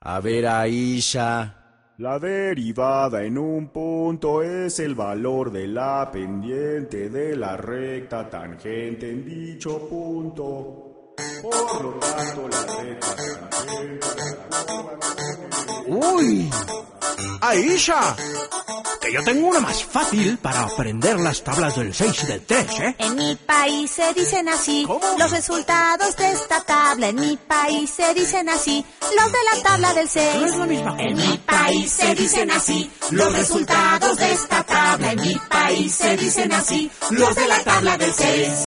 A ver, Aisha. La derivada en un punto es el valor de la pendiente de la recta tangente en dicho punto. Por lo tanto, la recta tangente... ¡Uy! ¡Aisha! Que yo tengo una más fácil para aprender las tablas del 6 y del 3, ¿eh? En mi país se dicen así. ¿Cómo? Los resultados de esta tabla. En mi país se dicen así. Los de la tabla del 6. No es la misma cosa. En mi país se dicen así. Los resultados de esta tabla. En mi país se dicen así. Los de la tabla del 6.